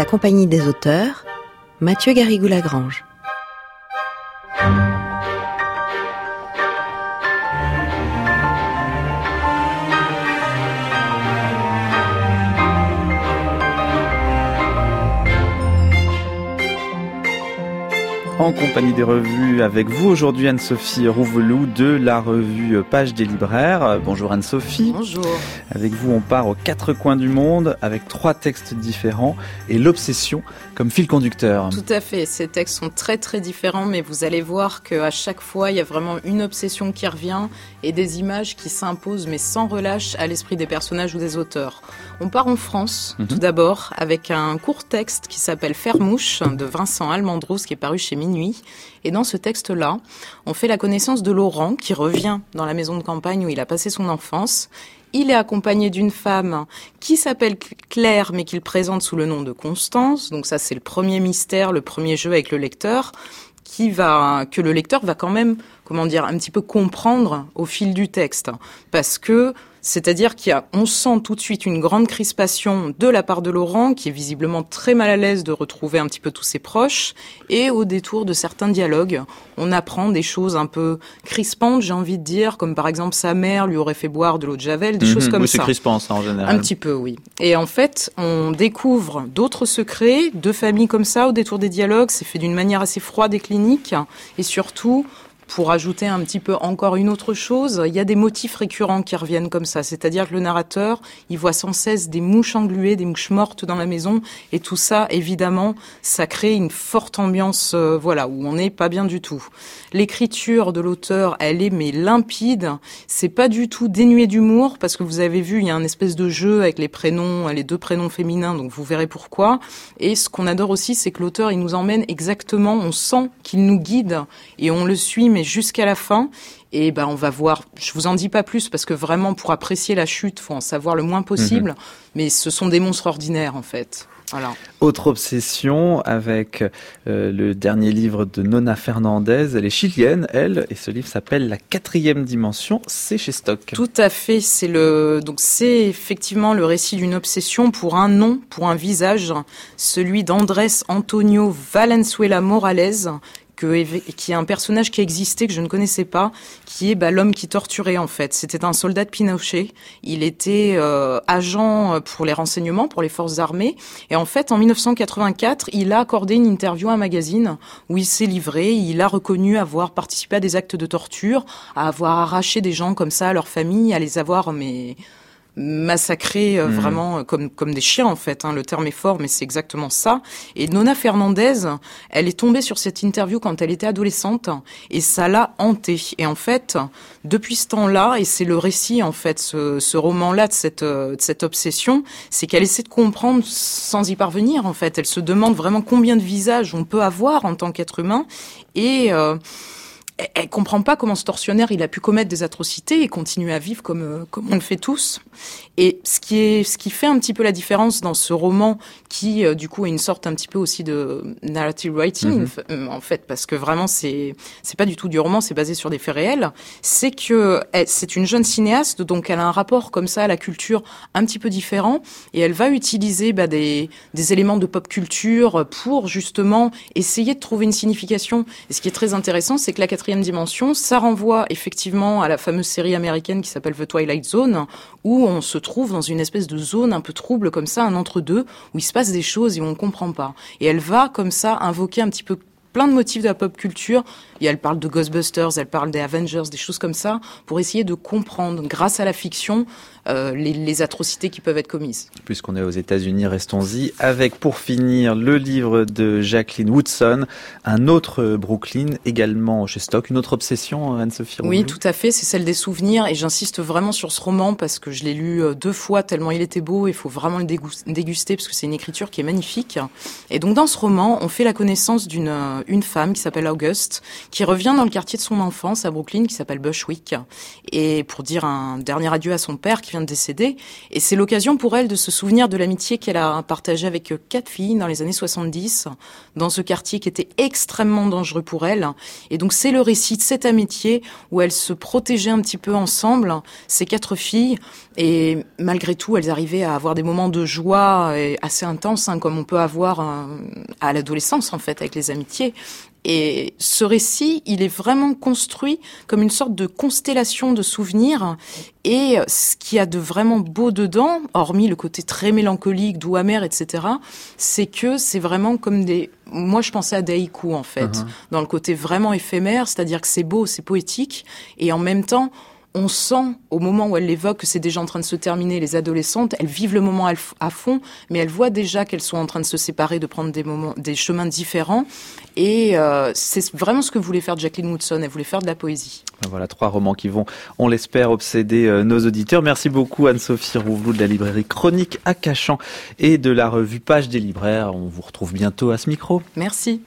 compagnie des auteurs, Mathieu Garrigou-Lagrange. En compagnie des revues, avec vous aujourd'hui Anne-Sophie Rouvelou de la revue Page des libraires. Bonjour Anne-Sophie. Bonjour. Avec vous, on part aux quatre coins du monde avec 3 textes différents et l'obsession comme fil conducteur. Tout à fait. Ces textes sont très très différents, mais vous allez voir qu'à chaque fois, il y a vraiment une obsession qui revient et des images qui s'imposent, mais sans relâche, à l'esprit des personnages ou des auteurs. On part en France, tout d'abord, avec un court texte qui s'appelle Fermouche de Vincent Almendrousse, qui est paru chez Minuit. Et dans ce texte-là, on fait la connaissance de Laurent, qui revient dans la maison de campagne où il a passé son enfance. Il est accompagné d'une femme qui s'appelle Claire, mais qu'il présente sous le nom de Constance. Donc ça, c'est le premier mystère, le premier jeu avec le lecteur, que le lecteur va quand même, un petit peu comprendre au fil du texte. Parce que, c'est-à-dire on sent tout de suite une grande crispation de la part de Laurent, qui est visiblement très mal à l'aise de retrouver un petit peu tous ses proches. Et au détour de certains dialogues, on apprend des choses un peu crispantes, j'ai envie de dire, comme par exemple sa mère lui aurait fait boire de l'eau de Javel, des choses comme ça. C'est crispant ça en général. Un petit peu, oui. Et en fait, on découvre d'autres secrets, 2 familles comme ça au détour des dialogues. C'est fait d'une manière assez froide et clinique. Et surtout, pour ajouter un petit peu encore une autre chose, il y a des motifs récurrents qui reviennent comme ça. C'est-à-dire que le narrateur, il voit sans cesse des mouches engluées, des mouches mortes dans la maison. Et tout ça, évidemment, ça crée une forte ambiance, où on n'est pas bien du tout. L'écriture de l'auteur, elle est limpide. C'est pas du tout dénué d'humour, parce que vous avez vu, il y a un espèce de jeu avec les prénoms, les 2 prénoms féminins, donc vous verrez pourquoi. Et ce qu'on adore aussi, c'est que l'auteur, il nous emmène exactement, on sent qu'il nous guide, et on le suit, mais jusqu'à la fin. Et on va voir, je vous en dis pas plus parce que vraiment pour apprécier la chute, faut en savoir le moins possible, mais ce sont des monstres ordinaires en fait. Voilà. Autre obsession avec le dernier livre de Nona Fernandez. Elle est chilienne, elle, et ce livre s'appelle La 4e dimension. C'est chez Stock. Tout à fait. C'est effectivement le récit d'une obsession pour un nom, pour un visage, celui d'Andrés Antonio Valenzuela Morales, qui est un personnage qui existait, que je ne connaissais pas, qui est l'homme qui torturait en fait. C'était un soldat de Pinochet. Il était agent pour les renseignements, pour les forces armées. Et en fait, en 1984, il a accordé une interview à un magazine où il s'est livré. Il a reconnu avoir participé à des actes de torture, à avoir arraché des gens comme ça à leur famille, à les avoir massacrés vraiment comme des chiens en fait, le terme est fort mais c'est exactement ça. Et Nona Fernandez, elle est tombée sur cette interview quand elle était adolescente et ça l'a hantée. Et en fait, depuis ce temps-là, et c'est le récit en fait, ce roman-là de cette obsession, c'est qu'elle essaie de comprendre sans y parvenir en fait. Elle se demande vraiment combien de visages on peut avoir en tant qu'être humain et elle comprend pas comment ce tortionnaire il a pu commettre des atrocités et continuer à vivre comme on le fait tous. Et ce qui fait un petit peu la différence dans ce roman qui du coup est une sorte un petit peu aussi de narrative writing en fait, parce que vraiment c'est pas du tout du roman, c'est basé sur des faits réels, c'est que c'est une jeune cinéaste, donc elle a un rapport comme ça à la culture un petit peu différent et elle va utiliser des éléments de pop culture pour justement essayer de trouver une signification. Et ce qui est très intéressant, c'est que la 4e dimension, ça renvoie effectivement à la fameuse série américaine qui s'appelle The Twilight Zone, où on se trouve dans une espèce de zone un peu trouble comme ça, un entre-deux, où il se passe des choses et on ne comprend pas. Et elle va comme ça invoquer un petit peu plein de motifs de la pop culture. Et elle parle de Ghostbusters, elle parle des Avengers, des choses comme ça, pour essayer de comprendre, grâce à la fiction, les atrocités qui peuvent être commises. Puisqu'on est aux États-Unis, restons-y avec, pour finir, le livre de Jacqueline Woodson, un autre Brooklyn, également chez Stock, une autre obsession, Anne-Sophie Rouvelou. Oui, tout à fait, c'est celle des souvenirs, et j'insiste vraiment sur ce roman parce que je l'ai lu 2 fois tellement il était beau, il faut vraiment le déguster parce que c'est une écriture qui est magnifique. Et donc dans ce roman, on fait la connaissance d'une une femme qui s'appelle Auguste, qui revient dans le quartier de son enfance à Brooklyn, qui s'appelle Bushwick, et pour dire un dernier adieu à son père qui vient de décéder. Et c'est l'occasion pour elle de se souvenir de l'amitié qu'elle a partagée avec 4 filles dans les années 70, dans ce quartier qui était extrêmement dangereux pour elle. Et donc c'est le récit de cette amitié où elles se protégeaient un petit peu ensemble, ces 4 filles, et malgré tout, elles arrivaient à avoir des moments de joie assez intenses, comme on peut avoir à l'adolescence, en fait, avec les amitiés. Et ce récit, il est vraiment construit comme une sorte de constellation de souvenirs. Et ce qu'il y a de vraiment beau dedans, hormis le côté très mélancolique, doux, amer, etc., c'est que c'est vraiment comme moi, je pensais à des haïkus, en fait, dans le côté vraiment éphémère, c'est-à-dire que c'est beau, c'est poétique, et en même temps, on sent, au moment où elle l'évoque, que c'est déjà en train de se terminer. Les adolescentes, elles vivent le moment à fond, mais elles voient déjà qu'elles sont en train de se séparer, de prendre des chemins différents. Et c'est vraiment ce que voulait faire Jacqueline Woodson. Elle voulait faire de la poésie. Voilà 3 romans qui vont, on l'espère, obséder nos auditeurs. Merci beaucoup Anne-Sophie Rouvelou de la librairie Chronique à Cachan et de la revue Page des libraires. On vous retrouve bientôt à ce micro. Merci.